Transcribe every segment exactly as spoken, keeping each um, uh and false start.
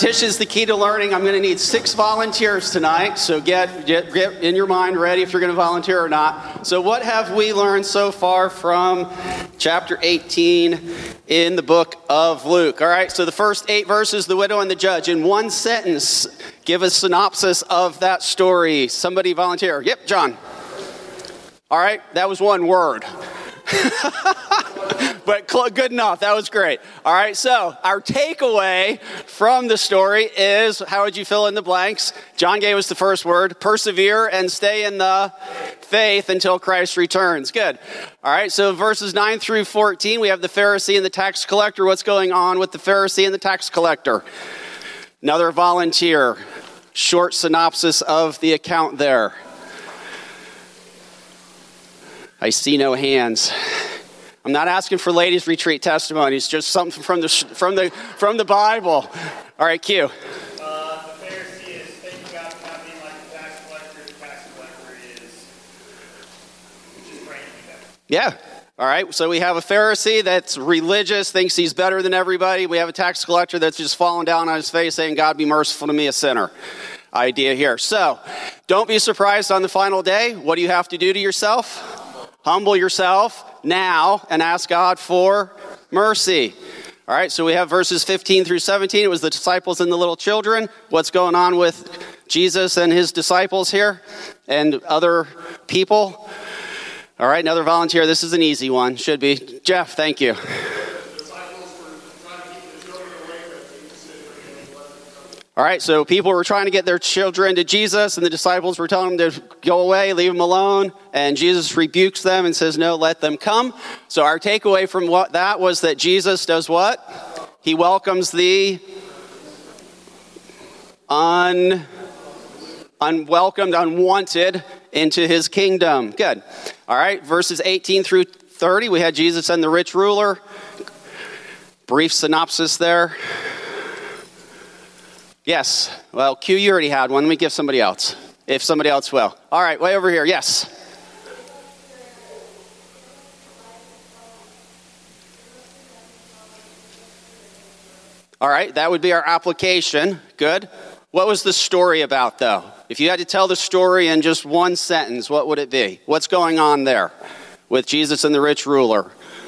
Repetition is the key to learning. I'm going to need six volunteers tonight, so get, get get in your mind ready if you're going to volunteer or not. So what have we learned so far from chapter eighteen in the book of Luke? All right, so the first eight verses, the widow and the judge. In one sentence, give a synopsis of that story. Somebody volunteer. Yep, John. All right, that was one word. But good enough. That was great. All right, so our takeaway from the story is, how would you fill in the blanks? John gave us the first word, persevere and stay in the faith until Christ returns. Good. All right, so verses nine through fourteen, we have the Pharisee and the tax collector. What's going on with the Pharisee and the tax collector? Another volunteer. Short synopsis of the account there. I see no hands. I'm not asking for ladies' retreat testimonies, just something from the from the from the Bible. All right, Q. Uh, the Pharisee is thinking about not being like the tax collector. The tax collector is just praying to be better. Yeah. All right. So we have a Pharisee that's religious, thinks he's better than everybody. We have a tax collector that's just falling down on his face, saying, "God, be merciful to me, a sinner." Idea here. So, don't be surprised on the final day. What do you have to do to yourself? Humble yourself now and ask God for mercy. All right, so we have verses fifteen through seventeen. It was the disciples and the little children. What's going on with Jesus and his disciples here and other people? All right, another volunteer. This is an easy one. Should be. Jeff, thank you. All right, so people were trying to get their children to Jesus, and the disciples were telling them to go away, leave them alone, and Jesus rebukes them and says, no, let them come. So our takeaway from what that was that Jesus does what? He welcomes the un, unwelcomed, unwanted into his kingdom. Good. All right, verses eighteen through thirty, we had Jesus and the rich ruler. Brief synopsis there. Yes. Well, Q, you already had one. Let me give somebody else, if somebody else will. All right, way over here. Yes. All right, that would be our application. Good. What was the story about, though? If you had to tell the story in just one sentence, what would it be? What's going on there with Jesus and the rich ruler?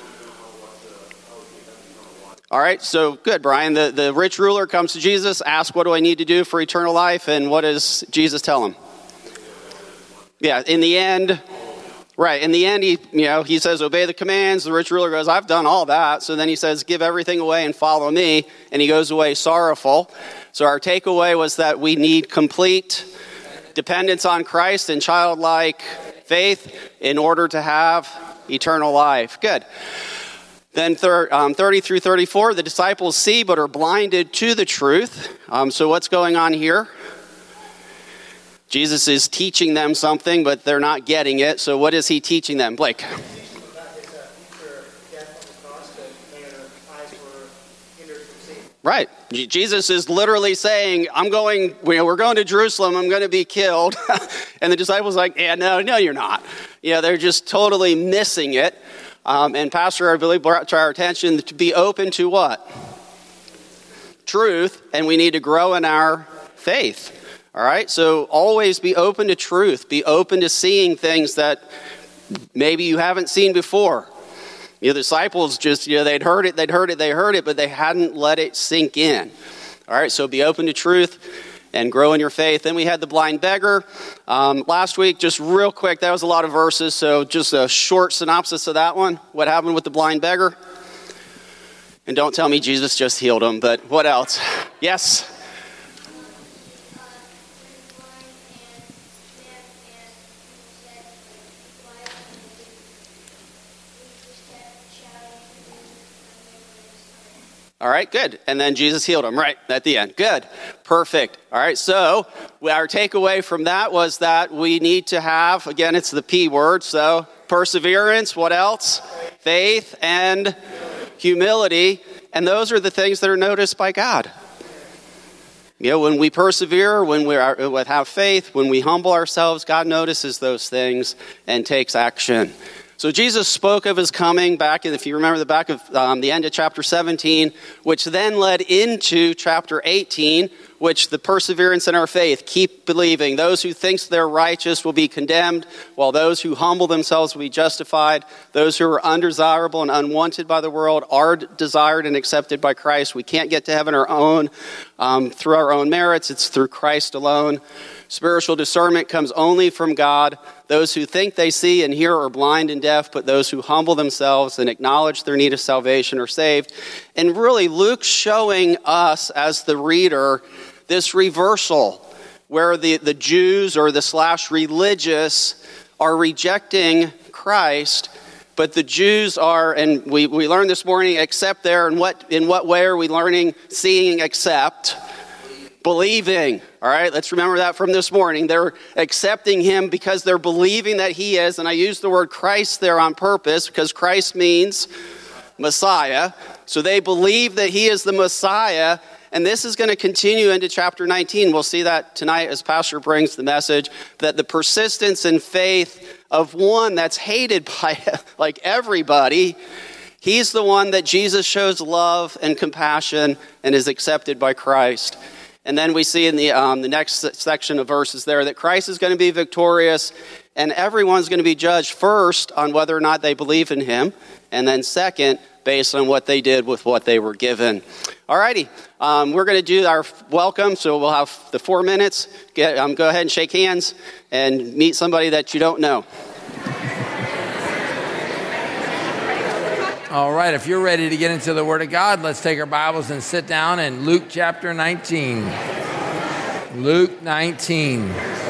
All right, so good, Brian. The, the rich ruler comes to Jesus, asks, what do I need to do for eternal life? And what does Jesus tell him? Yeah, in the end, right, in the end, he, you know, he says, obey the commands. The rich ruler goes, I've done all that. So then he says, give everything away and follow me. And he goes away sorrowful. So our takeaway was that we need complete dependence on Christ and childlike faith in order to have eternal life. Good. Then thir- um, thirty through thirty-four, the disciples see but are blinded to the truth. Um, so what's going on here? Jesus is teaching them something, but they're not getting it. So what is he teaching them? Blake. Right. Jesus is literally saying, I'm going, we're going to Jerusalem, I'm going to be killed. And the disciples are like, yeah, no, no, you're not. Yeah, they're just totally missing it. Um, and Pastor, I believe, brought to our attention to be open to what? Truth, and we need to grow in our faith. All right? So always be open to truth. Be open to seeing things that maybe you haven't seen before. You know, the disciples just, you know, they'd heard it, they'd heard it, they heard it, but they hadn't let it sink in. All right? So be open to truth and grow in your faith. Then we had the blind beggar. Um, last week, just real quick, that was a lot of verses, so just a short synopsis of that one. What happened with the blind beggar? And don't tell me Jesus just healed him, but what else? Yes? All right, good. And then Jesus healed him, right, at the end. Good. Perfect. All right, so our takeaway from that was that we need to have, again, it's the P word, so perseverance, what else? Faith and humility. And those are the things that are noticed by God. You know, when we persevere, when we are, have faith, when we humble ourselves, God notices those things and takes action. So Jesus spoke of his coming back, if you remember the back of um, the end of chapter seventeen, which then led into chapter eighteen, which the perseverance in our faith, keep believing. Those who think they're righteous will be condemned, while those who humble themselves will be justified. Those who are undesirable and unwanted by the world are desired and accepted by Christ. We can't get to heaven our own um, through our own merits. It's through Christ alone. Spiritual discernment comes only from God. Those who think they see and hear are blind and deaf, but those who humble themselves and acknowledge their need of salvation are saved. And really, Luke's showing us as the reader this reversal where the, the Jews or the slash religious are rejecting Christ, but the Jews are, and we, we learned this morning, accept there. In what, in what way are we learning, seeing, accept? Believing. All right, let's remember that from this morning. They're accepting him because they're believing that he is, and I use the word Christ there on purpose because Christ means Messiah. So they believe that he is the Messiah, and this is going to continue into chapter nineteen. We'll see that tonight as Pastor brings the message, that the persistence and faith of one that's hated by like everybody, he's the one that Jesus shows love and compassion and is accepted by Christ. And then we see in the um, the next section of verses there that Christ is going to be victorious, and everyone's going to be judged first on whether or not they believe in him, and then second, based on what they did with what they were given. All righty, um, we're going to do our welcome, so we'll have the four minutes. Get, um, go ahead and shake hands and meet somebody that you don't know. All right, if you're ready to get into the Word of God, let's take our Bibles and sit down in Luke chapter nineteen. Luke nineteen.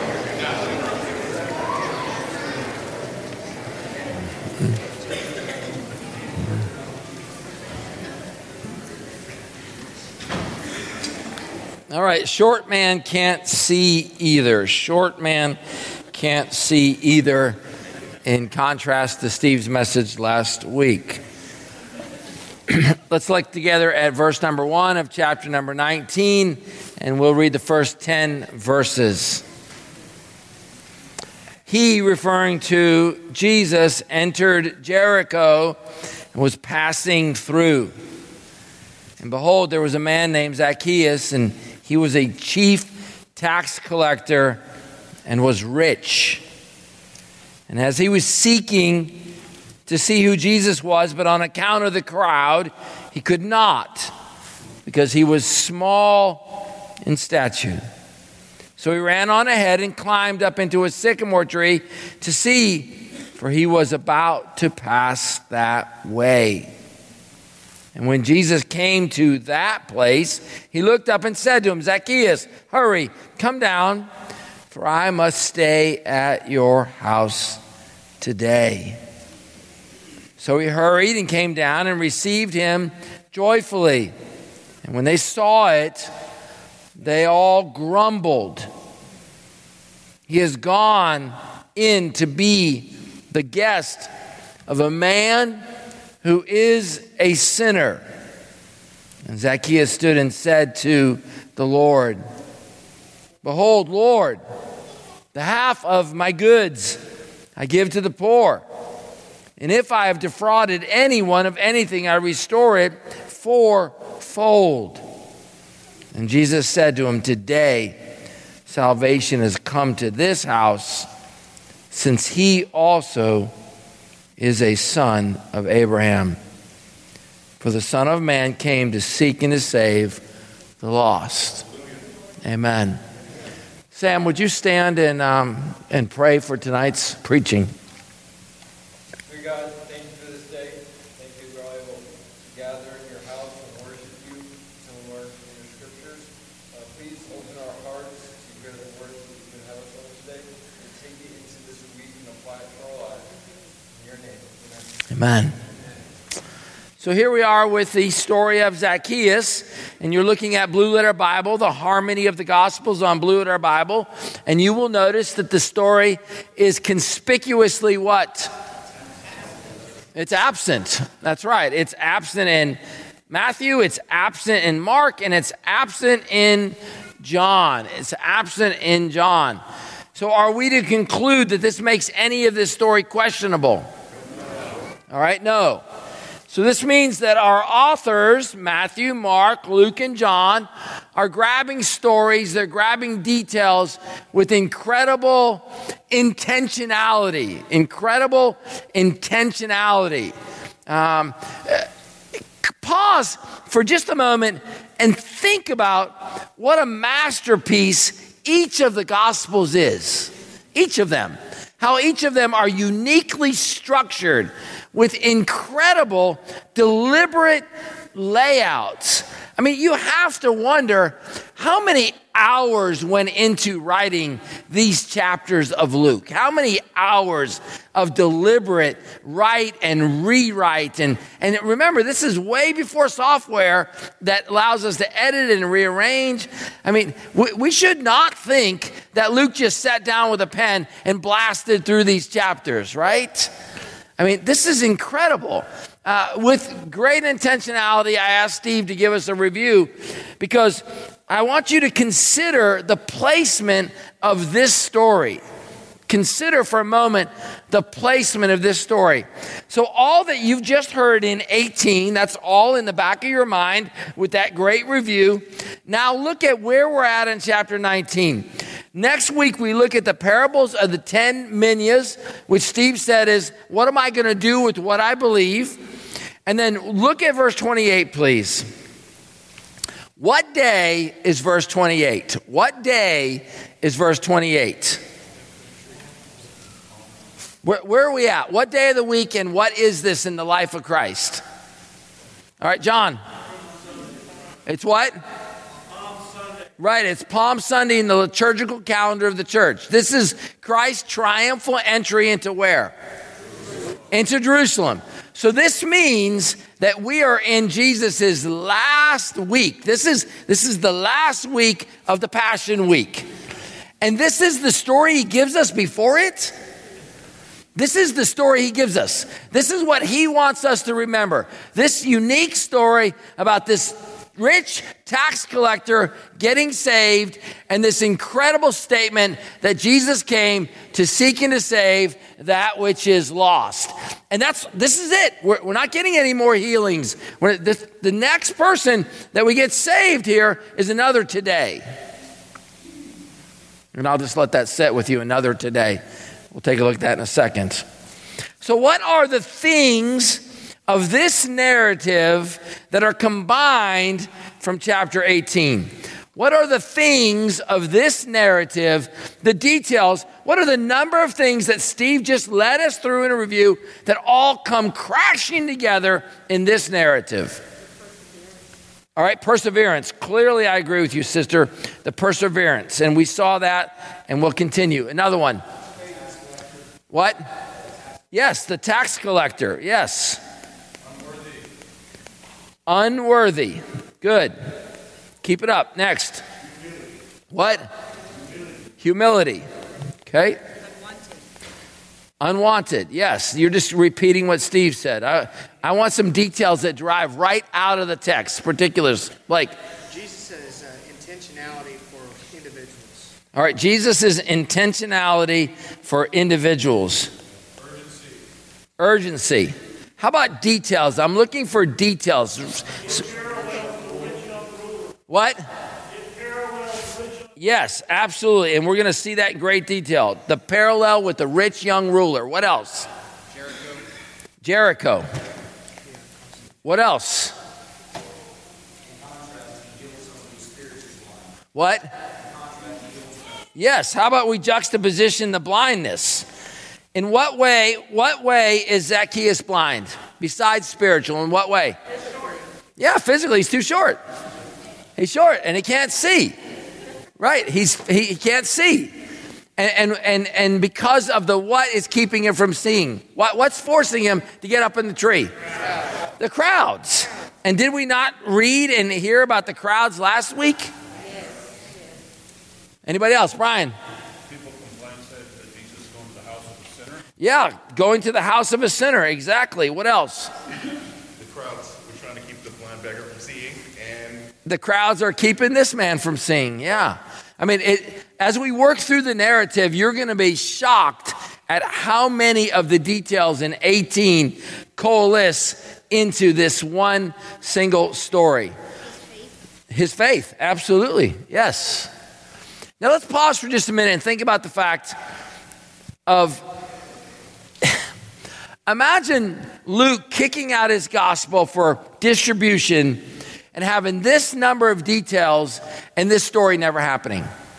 All right, short man can't see either. Short man can't see either, in contrast to Steve's message last week. Let's look together at verse number one of chapter number nineteen, and we'll read the first ten verses. He, referring to Jesus, entered Jericho and was passing through. And behold, there was a man named Zacchaeus, and he was a chief tax collector and was rich. And as he was seeking to see who Jesus was, but on account of the crowd, he could not, because he was small in stature. So he ran on ahead and climbed up into a sycamore tree to see, for he was about to pass that way. And when Jesus came to that place, he looked up and said to him, Zacchaeus, hurry, come down, for I must stay at your house today. So he hurried and came down and received him joyfully. And when they saw it, they all grumbled. He has gone in to be the guest of a man who is a sinner. And Zacchaeus stood and said to the Lord, Behold, Lord, the half of my goods I give to the poor. And if I have defrauded anyone of anything, I restore it fourfold. And Jesus said to him, Today salvation has come to this house, since he also is a son of Abraham. For the Son of Man came to seek and to save the lost. Amen. Sam, would you stand and um, and pray for tonight's preaching? Dear God, thank you for this day. Thank you that we're able to gather in your house and worship you and learn from your scriptures. Uh, please open our hearts to hear the words that you can have us on today and take it into this week and apply it to our lives. In your name, amen. Amen. So here we are with the story of Zacchaeus, and you're looking at Blue Letter Bible, the Harmony of the Gospels on Blue Letter Bible, and you will notice that the story is conspicuously what? It's absent. That's right. It's absent in Matthew, it's absent in Mark, and it's absent in John. It's absent in John. So are we to conclude that this makes any of this story questionable? All right, no. So this means that our authors, Matthew, Mark, Luke, and John, are grabbing stories, they're grabbing details with incredible intentionality. Incredible intentionality. Um, pause for just a moment and think about what a masterpiece each of the Gospels is. Each of them. How each of them are uniquely structured with incredible, deliberate layouts. I mean, you have to wonder how many hours went into writing these chapters of Luke. How many hours of deliberate write and rewrite. And, and remember, this is way before software that allows us to edit and rearrange. I mean, we, we should not think that Luke just sat down with a pen and blasted through these chapters, right? I mean, this is incredible. Uh, with great intentionality, I asked Steve to give us a review because I want you to consider the placement of this story. Consider for a moment the placement of this story. So all that you've just heard in eighteen, that's all in the back of your mind with that great review. Now look at where we're at in chapter nineteen. Next week, we look at the parables of the ten minyas, which Steve said is, what am I going to do with what I believe? And then look at verse twenty-eight, please. What day is verse twenty-eight? What day is verse twenty-eight? Where, where are we at? What day of the week and what is this in the life of Christ? All right, John. It's what? Right, it's Palm Sunday in the liturgical calendar of the church. This is Christ's triumphal entry into where? Into Jerusalem. So this means that we are in Jesus' last week. This is, this is the last week of the Passion Week. And this is the story he gives us before it. This is the story he gives us. This is what he wants us to remember. This unique story about this rich tax collector getting saved, and this incredible statement that Jesus came to seek and to save that which is lost. And that's this is it. We're, we're not getting any more healings. We're, this, the next person that we get saved here is another today. And I'll just let that sit with you, another today. We'll take a look at that in a second. So what are the things of this narrative that are combined from chapter eighteen? What are the things of this narrative, the details? What are the number of things that Steve just led us through in a review that all come crashing together in this narrative? All right, perseverance. Clearly, I agree with you, sister. The perseverance. And we saw that, and we'll continue. Another one. What? Yes, the tax collector. Yes. Unworthy. Good. Keep it up. Next. What? Humility. Okay. Unwanted. Unwanted. Yes. You're just repeating what Steve said. I, I want some details that drive right out of the text. Particulars. Like. Jesus says uh, intentionality for individuals. All right. Jesus is intentionality for individuals. Urgency. Urgency. How about details? I'm looking for details. What? Yes, absolutely. And we're going to see that in great detail. The parallel with the rich young ruler. What else? Jericho. Jericho. What else? What? Yes. How about we juxtaposition the blindness? In what way, what way is Zacchaeus blind? Besides spiritual, in what way? Yeah, physically, he's too short. He's short and he can't see. Right, he's he, he can't see. And, and and and because of the what is keeping him from seeing? What what's forcing him to get up in the tree? The crowds. And did we not read and hear about the crowds last week? Anybody else? Brian? Yeah, going to the house of a sinner. Exactly. What else? The crowds were trying to keep the blind beggar from seeing, and the crowds are keeping this man from seeing. Yeah. I mean, it, as we work through the narrative, you're going to be shocked at how many of the details in eighteen coalesce into this one single story. His faith, absolutely, yes. Now let's pause for just a minute and think about the fact of, imagine Luke kicking out his gospel for distribution and having this number of details and this story never happening.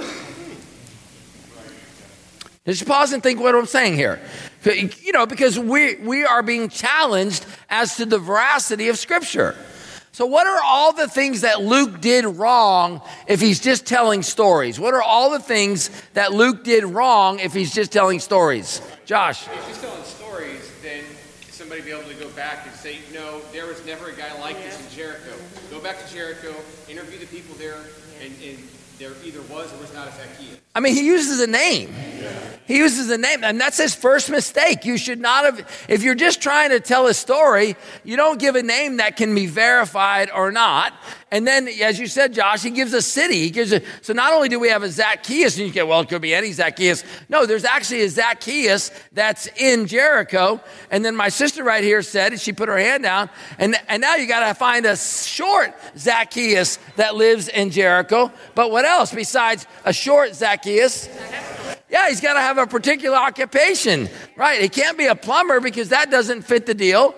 Just pause and think what I'm saying here. You know, because we, we are being challenged as to the veracity of Scripture. So what are all the things that Luke did wrong if he's just telling stories? What are all the things that Luke did wrong if he's just telling stories? Josh. If he's telling stories, then somebody be able to go back and say, no, there was never a guy like this in Jericho. Go back to Jericho, interview the people there, and, and there either was or was not a Zacchaeus. I mean, he uses a name. He uses a name, and that's his first mistake. You should not have, if you're just trying to tell a story, you don't give a name that can be verified or not. And then, as you said, Josh, he gives a city. He gives a, so not only do we have a Zacchaeus, and you get, well, it could be any Zacchaeus. No, there's actually a Zacchaeus that's in Jericho. And then my sister right here said, and she put her hand down, and, and now you got to find a short Zacchaeus that lives in Jericho. But what else besides a short Zacchaeus? Yeah, he's got to have a particular occupation, right? He can't be a plumber because that doesn't fit the deal.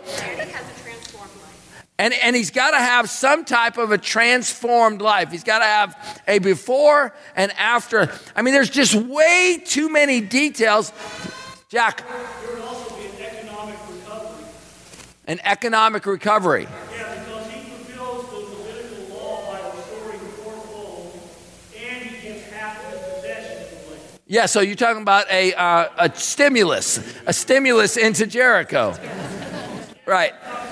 And, and he's got to have some type of a transformed life. He's got to have a before and after. I mean, there's just way too many details. Jack. There would also be an economic recovery. An economic recovery. Yeah, because he fulfills the Levitical law by restoring fourfold, and he gets half of his possessions away. Yeah, so you're talking about a uh, a stimulus, a stimulus into Jericho. Right.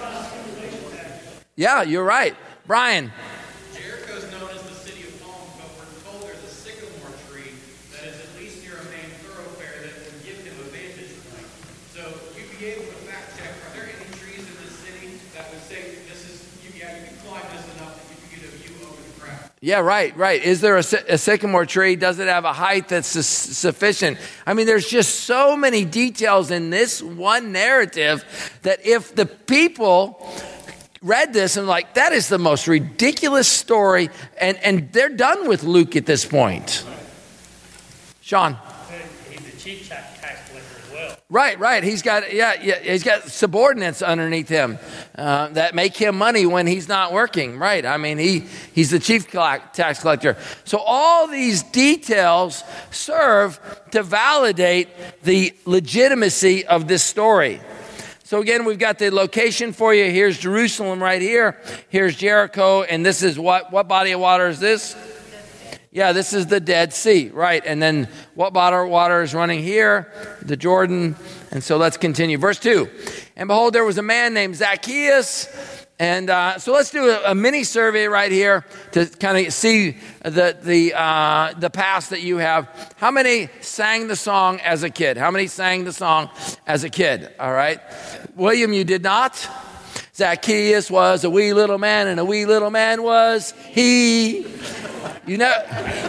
Yeah, you're right. Brian. Jericho is known as the city of palms, but we're told there's a sycamore tree that is at least near a main thoroughfare that would give him a vantage point. So you'd be able to fact check, are there any trees in this city that would say this is, you, yeah, you can climb this enough that you can get a view over the crowd? Yeah, right, right. Is there a, a sycamore tree? Does it have a height that's su- sufficient? I mean, there's just so many details in this one narrative that if the people read this and like, that is the most ridiculous story, and, and they're done with Luke at this point. Sean. He's the chief tax collector as well. Right, right. He's got yeah, yeah. He's got subordinates underneath him uh, that make him money when he's not working. Right. I mean, he he's the chief tax collector. So all these details serve to validate the legitimacy of this story. So again, we've got the location for you. Here's Jerusalem right here. Here's Jericho. And this is what? What body of water is this? Yeah, this is the Dead Sea, right? And then what body of water is running here? The Jordan. And so let's continue. Verse two. And behold, there was a man named Zacchaeus. And uh, so let's do a, a mini survey right here to kind of see the the uh, the past that you have. How many sang the song as a kid? How many sang the song as a kid? All right. William, you did not. Zacchaeus was a wee little man, and a wee little man was he. You know,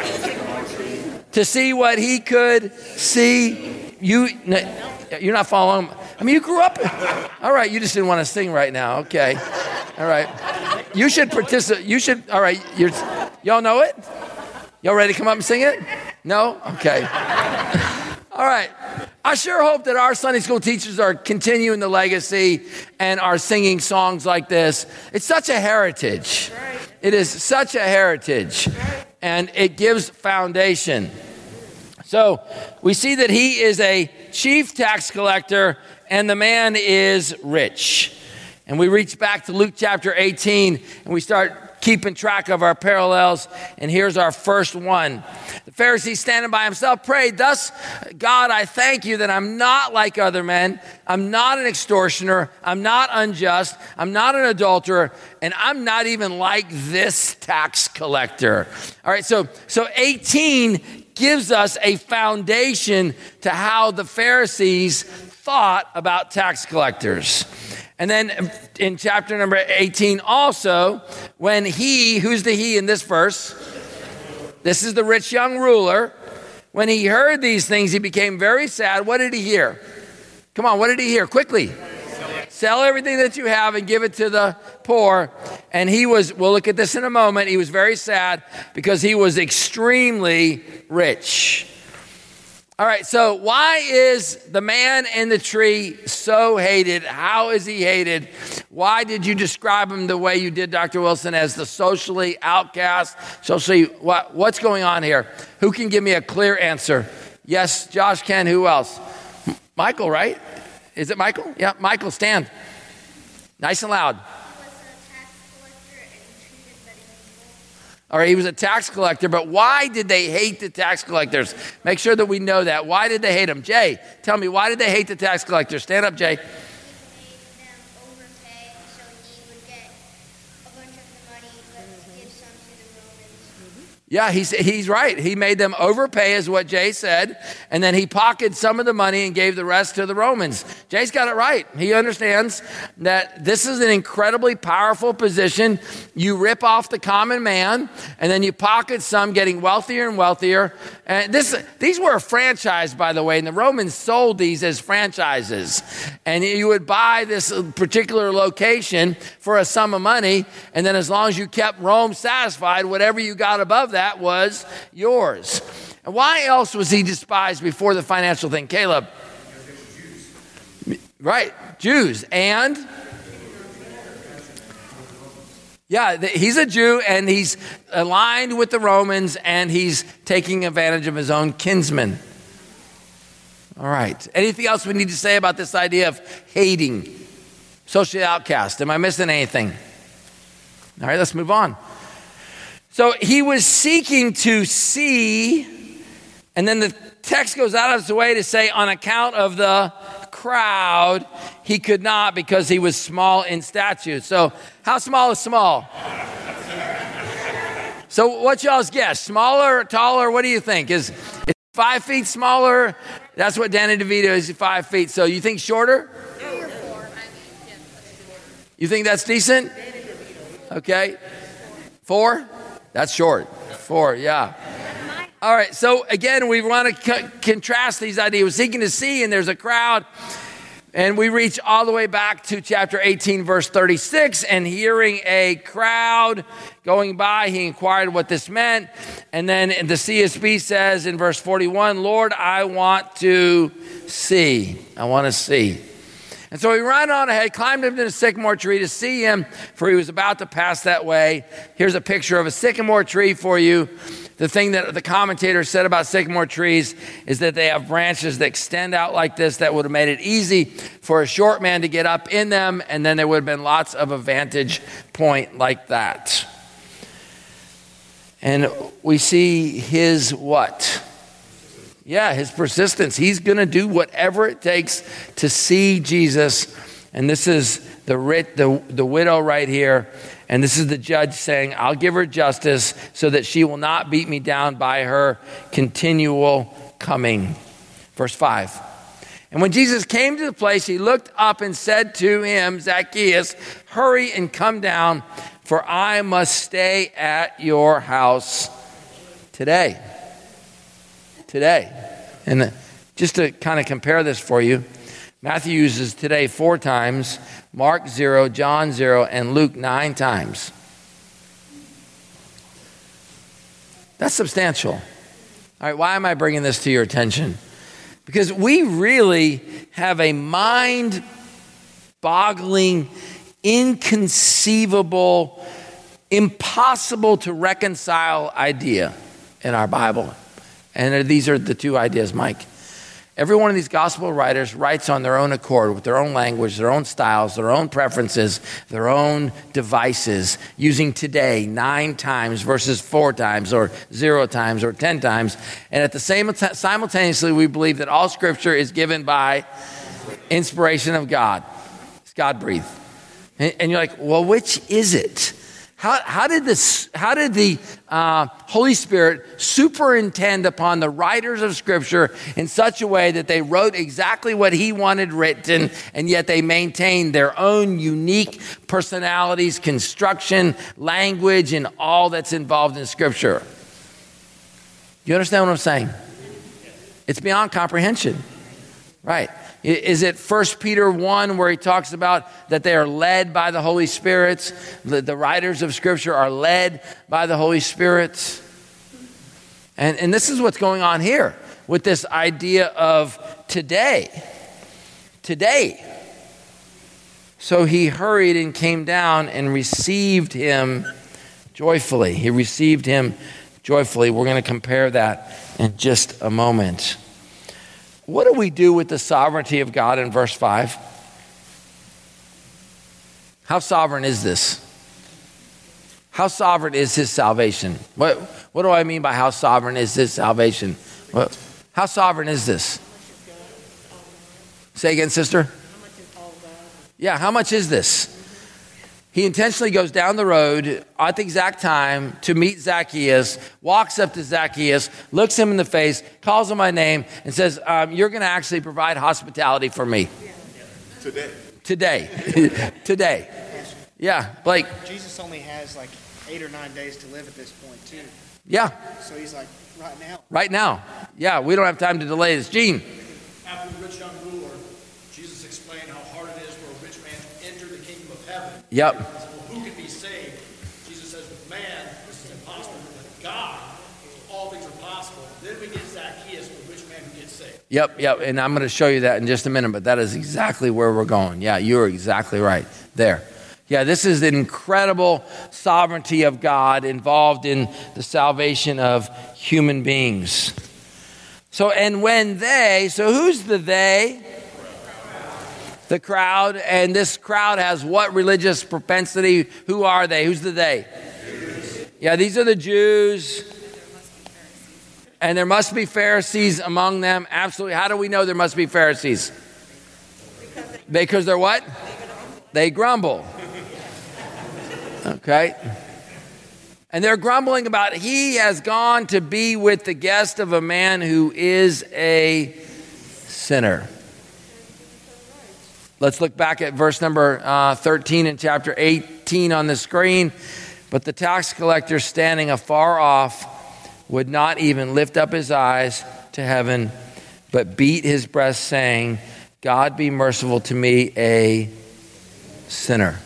to see what he could see. You, you're not following. I mean, you grew up. All right, you just didn't want to sing right now. Okay. All right. You should participate. You should. All right. You're, y'all know it? Y'all ready to come up and sing it? No? Okay. All right. I sure hope that our Sunday school teachers are continuing the legacy and are singing songs like this. It's such a heritage. It is such a heritage. And it gives foundation. So we see that he is a chief tax collector and the man is rich. And we reach back to Luke chapter eighteen and we start keeping track of our parallels. And here's our first one. The Pharisee standing by himself prayed, "Thus, God, I thank you that I'm not like other men. I'm not an extortioner. I'm not unjust. I'm not an adulterer. And I'm not even like this tax collector." All right, so, so eighteen gives us a foundation to how the Pharisees thought about tax collectors. And then in chapter number eighteen also, when he, who's the he in this verse? This is the rich young ruler. When he heard these things, he became very sad. What did he hear? Come on, what did he hear? Quickly. Sell everything that you have and give it to the poor. And he was, we'll look at this in a moment, he was very sad because he was extremely rich. All right, so why is the man in the tree so hated? How is he hated? Why did you describe him the way you did, Doctor Wilson, as the socially outcast? Socially, what, what's going on here? Who can give me a clear answer? Yes, Josh can. Who else? Michael, right? Is it Michael? Yeah, Michael, stand. Nice and loud. All right, he was a tax collector, but why did they hate the tax collectors? Make sure that we know that. Why did they hate them? Jay, tell me, why did they hate the tax collectors? Stand up, Jay. Yeah, he's, he's right. He made them overpay, is what Jay said, and then he pocketed some of the money and gave the rest to the Romans. Jay's got it right. He understands that this is an incredibly powerful position. You rip off the common man, and then you pocket some, getting wealthier and wealthier. And this, these were a franchise, by the way, and the Romans sold these as franchises. And you would buy this particular location for a sum of money, and then as long as you kept Rome satisfied, whatever you got above that, that was yours. And why else was he despised before the financial thing? Caleb? Jews. Right, Jews. And? Yeah, he's a Jew and he's aligned with the Romans and he's taking advantage of his own kinsmen. All right. Anything else we need to say about this idea of hating? Social outcast. Am I missing anything? All right, let's move on. So he was seeking to see, and then the text goes out of its way to say on account of the crowd, he could not because he was small in stature. So how small is small? So what's y'all's guess? Smaller, taller? What do you think? Is, is five feet smaller? That's what Danny DeVito is, five feet. So you think shorter? You think that's decent? Okay. Four? That's short. Four, yeah. All right, so again, we want to co- contrast these ideas. We're seeking to see, and there's a crowd. And we reach all the way back to chapter eighteen, verse thirty-six, and hearing a crowd going by, he inquired what this meant. And then the C S B says in verse forty-one, Lord, I want to see. I want to see. And so he ran on ahead, climbed into the sycamore tree to see him, for he was about to pass that way. Here's a picture of a sycamore tree for you. The thing that the commentator said about sycamore trees is that they have branches that extend out like this that would have made it easy for a short man to get up in them, and then there would have been lots of a vantage point like that. And we see his what? Yeah, his persistence. He's going to do whatever it takes to see Jesus. And this is the, writ, the, the widow right here. And this is the judge saying, I'll give her justice so that she will not beat me down by her continual coming. Verse five. And when Jesus came to the place, he looked up and said to him, Zacchaeus, hurry and come down, for I must stay at your house today. Today. And just to kind of compare this for you, Matthew uses today four times, Mark zero, John zero, and Luke nine times. That's substantial. All right, why am I bringing this to your attention? Because we really have a mind-boggling, inconceivable, impossible to reconcile idea in our Bible. And these are the two ideas, Mike. Every one of these gospel writers writes on their own accord, with their own language, their own styles, their own preferences, their own devices, using today nine times versus four times or zero times or ten times. And at the same t- simultaneously, we believe that all scripture is given by inspiration of God. It's God-breathed. And, and you're like, well, which is it? How, how did this? How did the uh, Holy Spirit superintend upon the writers of Scripture in such a way that they wrote exactly what He wanted written, and yet they maintained their own unique personalities, construction, language, and all that's involved in Scripture? You understand what I'm saying? It's beyond comprehension, right? Is it First Peter one where he talks about that they are led by the Holy Spirit? The, the writers of Scripture are led by the Holy Spirit. And, and this is what's going on here with this idea of today. Today. So he hurried and came down and received him joyfully. He received him joyfully. We're going to compare that in just a moment. What do we do with the sovereignty of God in verse five? How sovereign is this? How sovereign is his salvation? What, what do I mean by how sovereign is his salvation? What, how sovereign is this? Say again, sister. Yeah, how much is this? He intentionally goes down the road at the exact time to meet Zacchaeus, walks up to Zacchaeus, looks him in the face, calls him by name, and says, um, you're going to actually provide hospitality for me. Today. Today. Today. Yeah, Blake. Jesus only has like eight or nine days to live at this point, too. Yeah. So he's like, right now. Right now. Yeah, we don't have time to delay this. Gene. After the rich young ruler, Jesus explained how hard it is for a rich man to enter the kingdom of heaven. Yep. He said, well, who can be saved? Jesus says, with man, this is impossible, but with God, all things are possible. Then we get Zacchaeus, the rich man who gets saved. Yep, yep, and I'm going to show you that in just a minute, but that is exactly where we're going. Yeah, you're exactly right there. Yeah, this is the incredible sovereignty of God involved in the salvation of human beings. So, and when they, so who's the they? The crowd. And this crowd has what religious propensity? Who are they? Who's the they? Yeah, these are the Jews. And there must be Pharisees among them. Absolutely. How do we know there must be Pharisees? Because they're what? They grumble. Okay. And they're grumbling about he has gone to be with the guest of a man who is a sinner. Let's look back at verse number uh, thirteen in chapter eighteen on the screen. But the tax collector standing afar off would not even lift up his eyes to heaven, but beat his breast, saying, God be merciful to me, a sinner.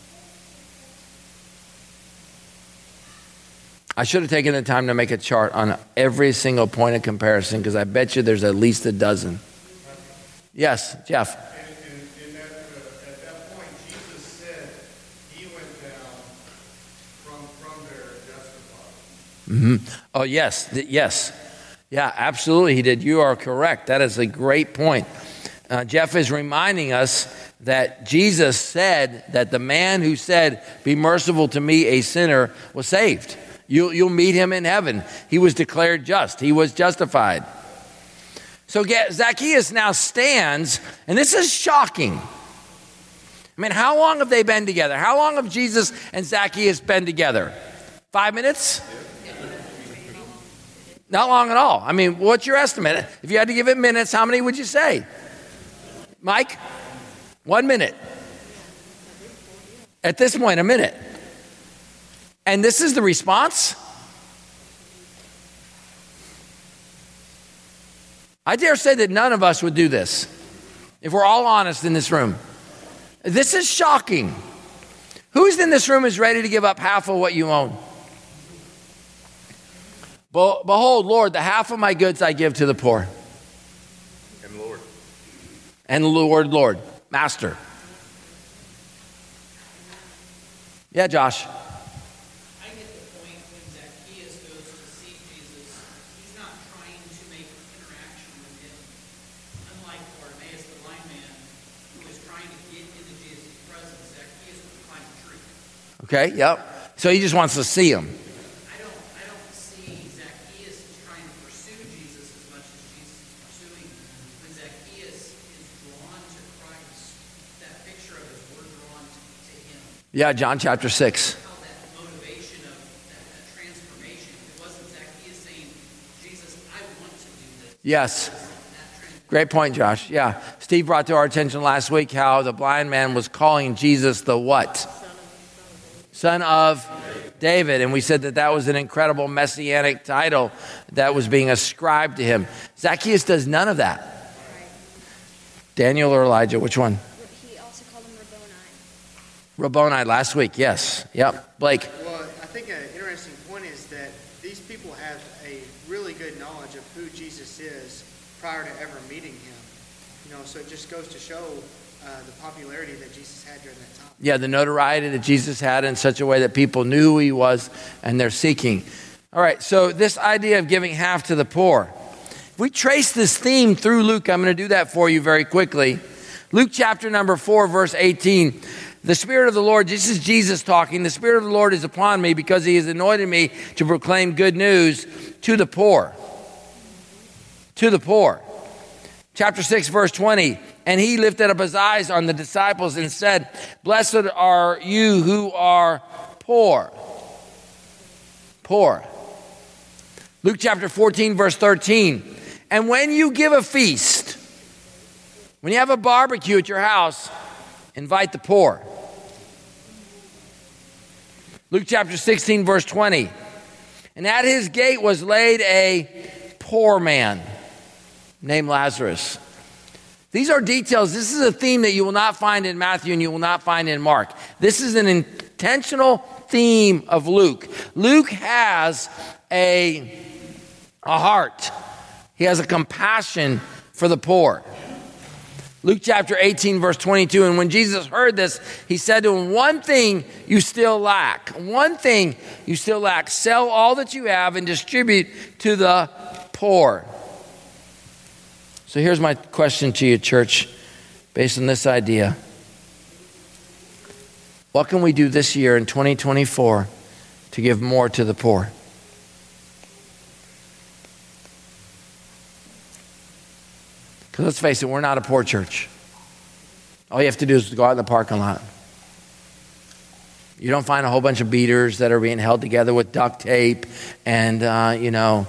I should have taken the time to make a chart on every single point of comparison, because I bet you there's at least a dozen. Yes, Jeff. And, and, and that, uh, at that point, Jesus said he went down from, from there justified. Mm-hmm. Oh, yes, th- yes. Yeah, absolutely he did. You are correct. That is a great point. Uh, Jeff is reminding us that Jesus said that the man who said, be merciful to me, a sinner, was saved. You'll, you'll meet him in heaven. He was declared just. He was justified. So Zacchaeus now stands, and this is shocking. I mean, how long have they been together? How long have Jesus and Zacchaeus been together? Five minutes? Not long at all. I mean, what's your estimate? If you had to give it minutes, how many would you say? Mike? One minute. At this point, a minute. And this is the response? I dare say that none of us would do this, if we're all honest in this room. This is shocking. Who's in this room is ready to give up half of what you own? Behold, Lord, the half of my goods I give to the poor. And Lord. And Lord, Lord, Master. Yeah, Josh. I get the point when Zacchaeus goes to see Jesus, he's not trying to make interaction with him. Unlike Bartimaeus, the blind man, who was trying to get into Jesus' presence, Zacchaeus would climb a tree. Okay, yep. So he just wants to see him. I don't, I don't see Zacchaeus as trying to pursue Jesus as much as Jesus is pursuing him. When Zacchaeus is drawn to Christ, that picture of his word drawn to, to him. Yeah, John chapter six. How that motivation of that, that transformation. It wasn't Zacchaeus saying, Jesus, I want to do this. Yes. Great point, Josh. Yeah. Steve brought to our attention last week how the blind man was calling Jesus the what? Son of David. And we said that that was an incredible messianic title that was being ascribed to him. Zacchaeus does none of that. Daniel or Elijah? Which one? He also called him Rabboni. Rabboni last week, yes. Yep. Blake. Well, I think an interesting point is that these people have a really good knowledge of who Jesus is prior to ever meeting him. You know, so it just goes to show uh, the popularity that Jesus had during that time. Yeah, the notoriety that Jesus had in such a way that people knew who he was and they're seeking. All right, so this idea of giving half to the poor. If we trace this theme through Luke, I'm going to do that for you very quickly. Luke chapter number four, verse eighteen. The Spirit of the Lord, this is Jesus talking, the Spirit of the Lord is upon me because he has anointed me to proclaim good news to the poor. To the poor. Chapter six, verse twenty. And he lifted up his eyes on the disciples and said, blessed are you who are poor. Poor. Luke chapter fourteen, verse thirteen. And when you give a feast, when you have a barbecue at your house, invite the poor. Luke chapter sixteen, verse twenty. And at his gate was laid a poor man named Lazarus. These are details. This is a theme that you will not find in Matthew and you will not find in Mark. This is an intentional theme of Luke. Luke has a, a heart. He has a compassion for the poor. Luke chapter eighteen, verse twenty-two. And when Jesus heard this, he said to him, one thing you still lack. One thing you still lack. Sell all that you have and distribute to the poor. So here's my question to you, church, based on this idea. What can we do this year in twenty twenty-four to give more to the poor? Because let's face it, we're not a poor church. All you have to do is go out in the parking lot. You don't find a whole bunch of beaters that are being held together with duct tape and, uh, you know.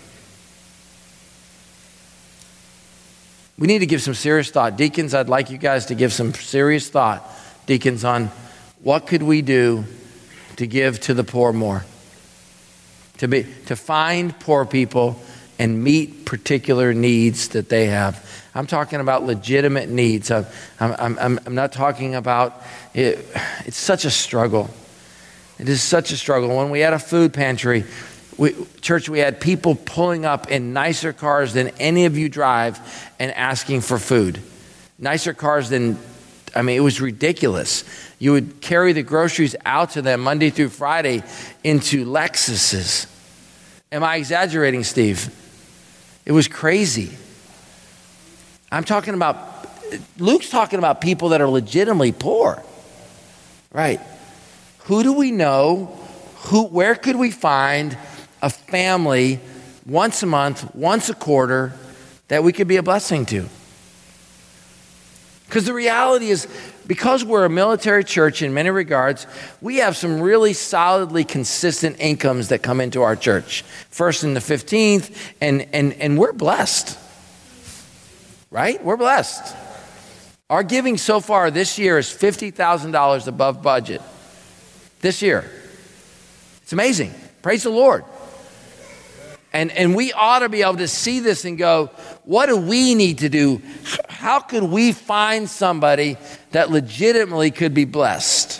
We need to give some serious thought. Deacons, I'd like you guys to give some serious thought, deacons, on what could we do to give to the poor more? To be, to find poor people and meet particular needs that they have. I'm talking about legitimate needs. I'm, I'm, I'm, I'm not talking about, it, it's such a struggle. It is such a struggle. When we had a food pantry, we, church, we had people pulling up in nicer cars than any of you drive and asking for food. Nicer cars than, I mean, it was ridiculous. You would carry the groceries out to them Monday through Friday into Lexuses. Am I exaggerating, Steve? It was crazy. I'm talking about, Luke's talking about people that are legitimately poor. Right. Who do we know? Who? Where could we find a family once a month, once a quarter, that we could be a blessing to? Because the reality is, because we're a military church in many regards, we have some really solidly consistent incomes that come into our church. First and the fifteenth, and, and, and we're blessed. Right? We're blessed. Our giving so far this year is fifty thousand dollars above budget. This year. It's amazing. Praise the Lord. And, and we ought to be able to see this and go, what do we need to do? How could we find somebody that legitimately could be blessed?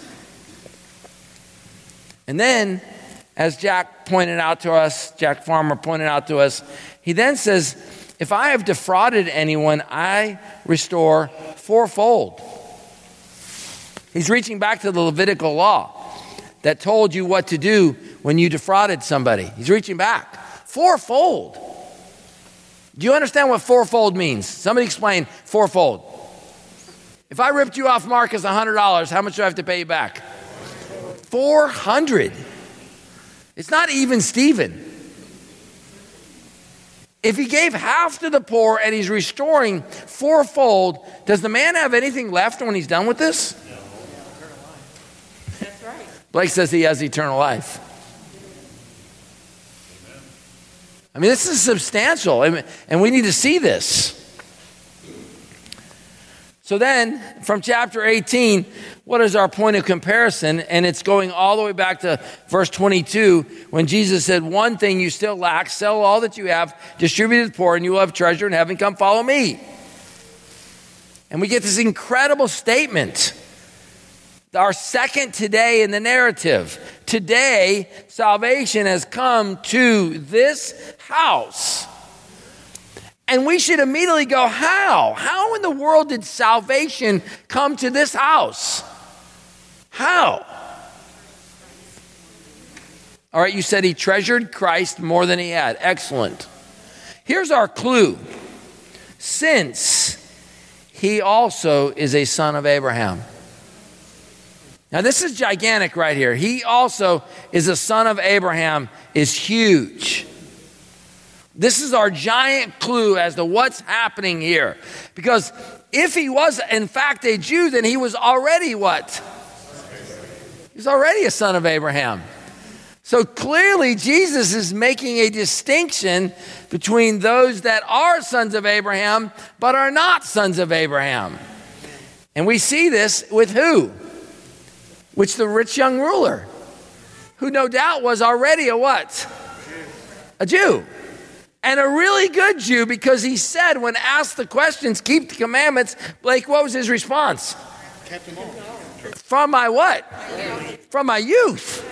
And then, as Jack pointed out to us, Jack Farmer pointed out to us, he then says, if I have defrauded anyone, I restore fourfold. He's reaching back to the Levitical law that told you what to do when you defrauded somebody. He's reaching back. Fourfold. Do you understand what fourfold means? Somebody explain fourfold. If I ripped you off, Marcus, one hundred dollars, how much do I have to pay you back? four hundred. It's not even Stephen. If he gave half to the poor and he's restoring fourfold, does the man have anything left when he's done with this? No. That's right. Blake says he has eternal life. I mean, this is substantial, and we need to see this. So then, from chapter eighteen, what is our point of comparison? And it's going all the way back to verse twenty-two, when Jesus said, one thing you still lack, sell all that you have, distribute to the poor, and you will have treasure in heaven. Come follow me. And we get this incredible statement. Our second today in the narrative. Today, salvation has come to this house. And we should immediately go, how? How in the world did salvation come to this house? How? All right, you said he treasured Christ more than he had. Excellent. Here's our clue. Since he also is a son of Abraham. Now this is gigantic right here. He also is a son of Abraham is huge. This is our giant clue as to what's happening here. Because if he was in fact a Jew, then he was already what? He's already a son of Abraham. So clearly Jesus is making a distinction between those that are sons of Abraham but are not sons of Abraham. And we see this with who? Which the rich young ruler, who no doubt was already a what? A Jew. And a really good Jew, because he said when asked the questions, keep the commandments. Blake, what was his response? Kept them all. From my what? From my youth.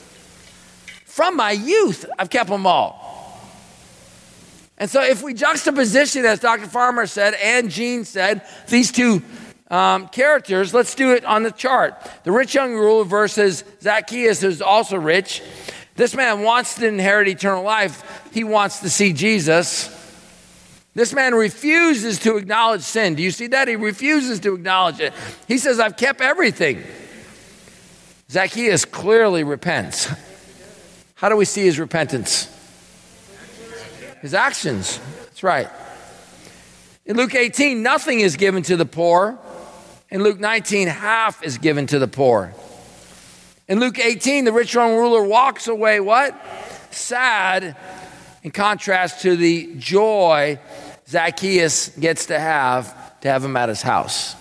From my youth, I've kept them all. And so if we juxtaposition, as Doctor Farmer said and Gene said, these two um, characters, let's do it on the chart. The rich young ruler versus Zacchaeus, who's also rich. This man wants to inherit eternal life. He wants to see Jesus. This man refuses to acknowledge sin. Do you see that? He refuses to acknowledge it. He says, I've kept everything. Zacchaeus clearly repents. How do we see his repentance? His actions. That's right. In Luke eighteen, nothing is given to the poor. In Luke nineteen, half is given to the poor. In Luke eighteen, the rich young ruler walks away what? Sad, in contrast to the joy Zacchaeus gets to have to have him at his house.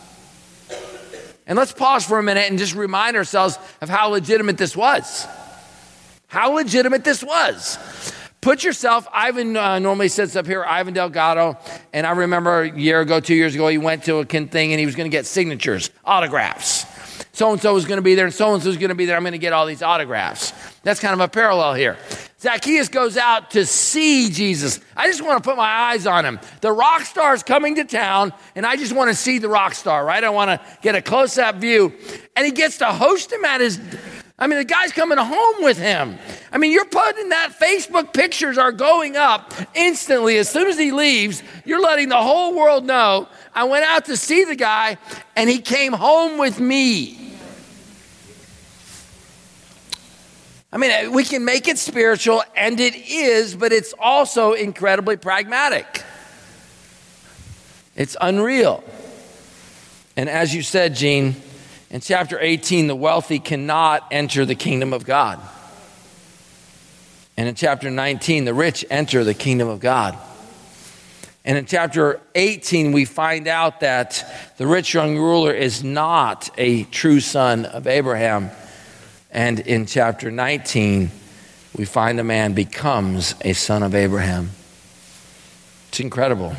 And let's pause for a minute and just remind ourselves of how legitimate this was. How legitimate this was. Put yourself, Ivan uh, normally sits up here, Ivan Delgado, and I remember a year ago, two years ago, he went to a thing and he was going to get signatures, autographs. So-and-so was going to be there and so-and-so was going to be there. I'm going to get all these autographs. That's kind of a parallel here. Zacchaeus goes out to see Jesus. I just want to put my eyes on him. The rock star is coming to town, and I just want to see the rock star, right? I want to get a close-up view. And he gets to host him at his... I mean, the guy's coming home with him. I mean, you're putting that Facebook pictures are going up instantly. As soon as he leaves, you're letting the whole world know, I went out to see the guy, and he came home with me. I mean, we can make it spiritual, and it is, but it's also incredibly pragmatic. It's unreal. And as you said, Gene, in chapter eighteen, the wealthy cannot enter the kingdom of God. And in chapter nineteen, the rich enter the kingdom of God. And in chapter eighteen, we find out that the rich young ruler is not a true son of Abraham. And in chapter nineteen, we find a man becomes a son of Abraham. It's incredible.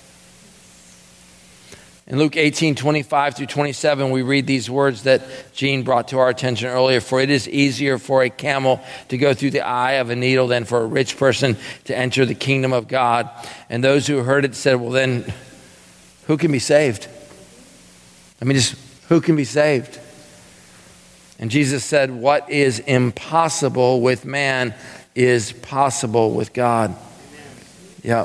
In Luke eighteen, twenty-five through twenty-seven, we read these words that Gene brought to our attention earlier. For it is easier for a camel to go through the eye of a needle than for a rich person to enter the kingdom of God. And those who heard it said, well then, who can be saved? I mean, just who can be saved? And Jesus said, what is impossible with man is possible with God. Yep.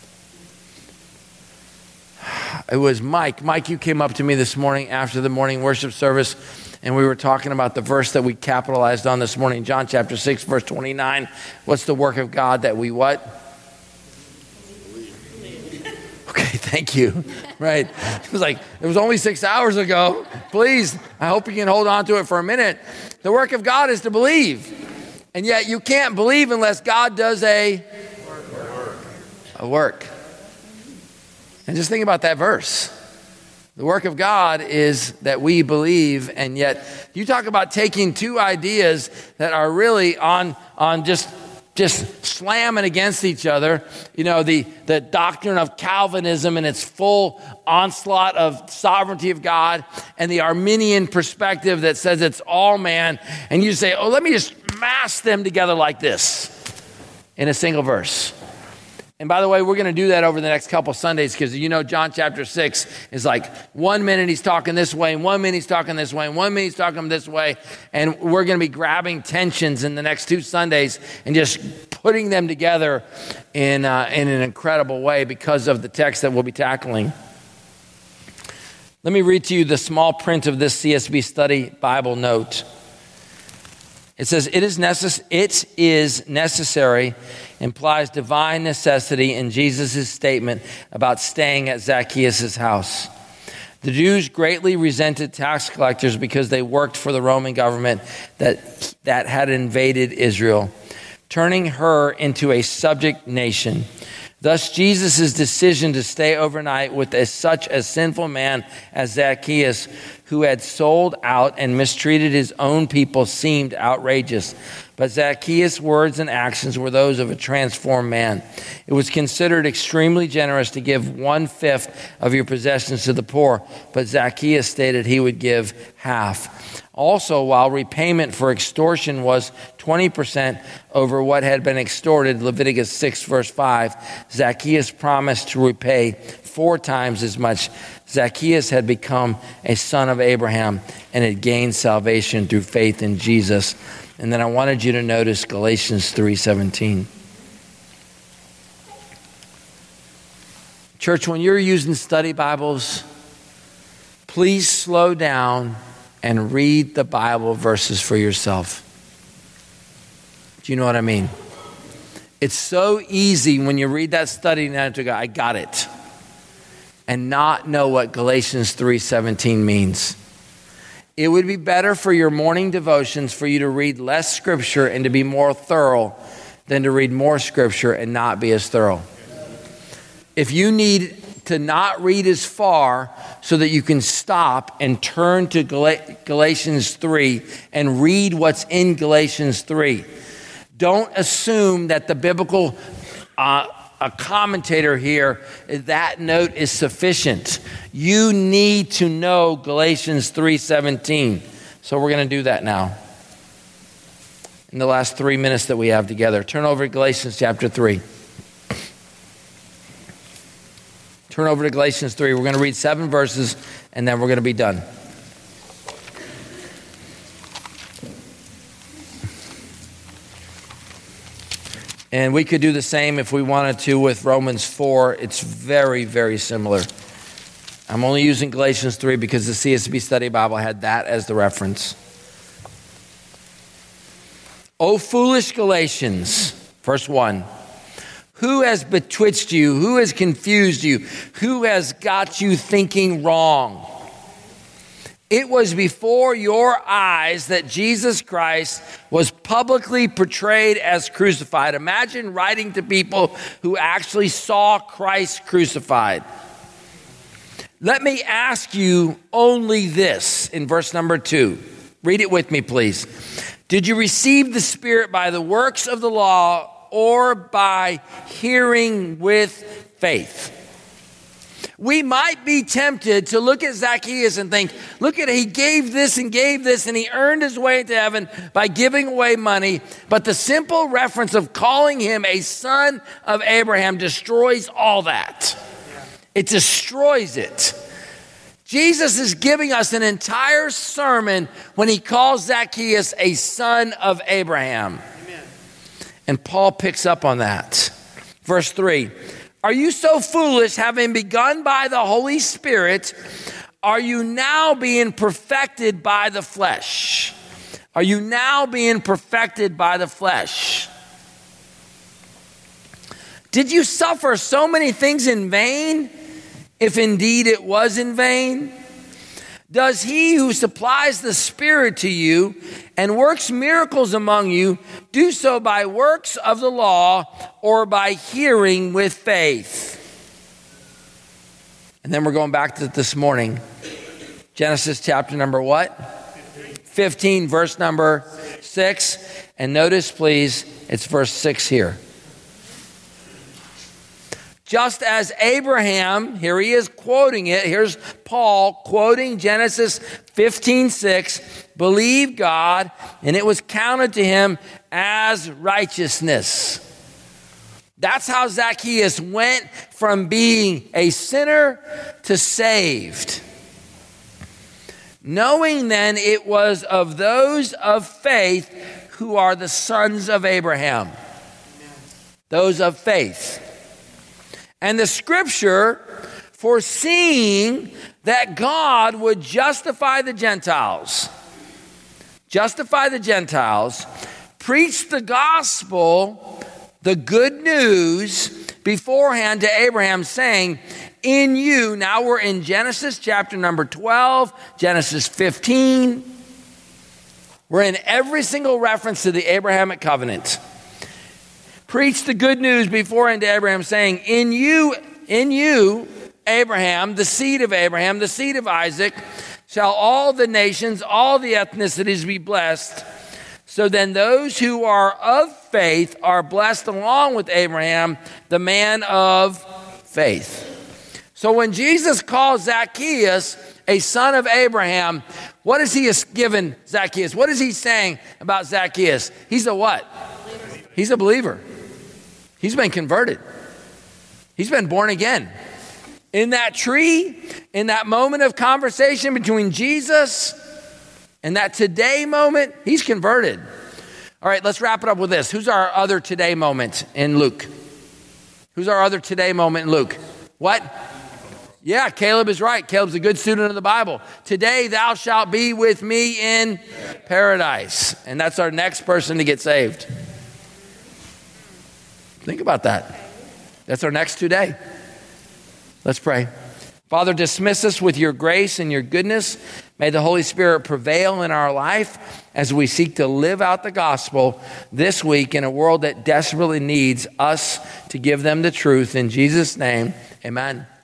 It was Mike. Mike, you came up to me this morning after the morning worship service, and we were talking about the verse that we capitalized on this morning, John chapter six, verse twenty-nine. What's the work of God that we what? Okay, thank you. Right. It was like, it was only six hours ago. Please, I hope you can hold on to it for a minute. The work of God is to believe. And yet you can't believe unless God does a a work. And just think about that verse. The work of God is that we believe, and yet you talk about taking two ideas that are really on, on just just slamming against each other. You know, the, the doctrine of Calvinism and its full onslaught of sovereignty of God, and the Arminian perspective that says it's all man. And you say, oh, let me just mash them together like this in a single verse. And by the way, we're going to do that over the next couple Sundays, because you know John chapter six is like one minute he's talking this way, and one minute he's talking this way, and one minute he's talking this way. And we're going to be grabbing tensions in the next two Sundays and just putting them together in, uh, in an incredible way because of the text that we'll be tackling. Let me read to you the small print of this C S B Study Bible note. It says, it is, necess- it is necessary, implies divine necessity in Jesus' statement about staying at Zacchaeus' house. The Jews greatly resented tax collectors because they worked for the Roman government that, that had invaded Israel, turning her into a subject nation. Thus, Jesus' decision to stay overnight with a, such a sinful man as Zacchaeus, who had sold out and mistreated his own people, seemed outrageous. But Zacchaeus' words and actions were those of a transformed man. It was considered extremely generous to give one-fifth of your possessions to the poor, but Zacchaeus stated he would give half. Also, while repayment for extortion was twenty percent over what had been extorted, Leviticus six, verse five, Zacchaeus promised to repay four times as much. Zacchaeus had become a son of Abraham and had gained salvation through faith in Jesus. And then I wanted you to notice Galatians three seventeen. Church, when you're using study Bibles, please slow down and read the Bible verses for yourself. Do you know what I mean? It's so easy when you read that study now to go, I got it, and not know what Galatians three seventeen means. It would be better for your morning devotions for you to read less scripture and to be more thorough than to read more scripture and not be as thorough. If you need to not read as far so that you can stop and turn to Gal- Galatians three and read what's in Galatians three. Don't assume that the biblical uh, a commentator here, that note is sufficient. You need to know Galatians three seventeen. So we're going to do that now in the last three minutes that we have together. Turn over to Galatians chapter three. Turn over to Galatians three. We're going to read seven verses, and then we're going to be done. And we could do the same if we wanted to with Romans four. It's very, very similar. I'm only using Galatians three because the C S B Study Bible had that as the reference. O foolish Galatians, verse one. Who has betwixt you? Who has confused you? Who has got you thinking wrong? It was before your eyes that Jesus Christ was publicly portrayed as crucified. Imagine writing to people who actually saw Christ crucified. Let me ask you only this in verse number two. Read it with me, please. Did you receive the Spirit by the works of the law or by hearing with faith? We might be tempted to look at Zacchaeus and think, look at it, he gave this and gave this and he earned his way to heaven by giving away money. But the simple reference of calling him a son of Abraham destroys all that. It destroys it. Jesus is giving us an entire sermon when he calls Zacchaeus a son of Abraham. Amen. And Paul picks up on that. Verse three. Are you so foolish, having begun by the Holy Spirit, are you now being perfected by the flesh? Are you now being perfected by the flesh? Did you suffer so many things in vain, if indeed it was in vain? Does he who supplies the Spirit to you and works miracles among you do so by works of the law or by hearing with faith? And then we're going back to this morning. Genesis chapter number what? fifteen, verse number six. And notice, please, It's verse six here. Just as Abraham, here he is quoting it. Here's Paul quoting Genesis fifteen six, believed God, and it was counted to him as righteousness. That's how Zacchaeus went from being a sinner to saved. Knowing then it was of those of faith who are the sons of Abraham. Those of faith. And the scripture, foreseeing that God would justify the Gentiles, justify the Gentiles, preached the gospel, the good news, beforehand to Abraham, saying, in you, now we're in Genesis chapter number twelve, Genesis fifteen. We're in every single reference to the Abrahamic covenant. Preach the good news beforehand to Abraham, saying, in you, in you, Abraham, the seed of Abraham, the seed of Isaac, shall all the nations, all the ethnicities be blessed. So then those who are of faith are blessed along with Abraham, the man of faith. So when Jesus calls Zacchaeus a son of Abraham, what is he given Zacchaeus? What is he saying about Zacchaeus? He's a what? He's a believer. He's been converted. He's been born again. In that tree, in that moment of conversation between Jesus and that today moment, he's converted. All right, let's wrap it up with this. Who's our other today moment in Luke? Who's our other today moment in Luke? What? Yeah, Caleb is right. Caleb's a good student of the Bible. Today thou shalt be with me in paradise. And that's our next person to get saved. Think about that. That's our next today. Let's pray. Father, dismiss us with your grace and your goodness. May the Holy Spirit prevail in our life as we seek to live out the gospel this week in a world that desperately needs us to give them the truth. In Jesus' name, amen.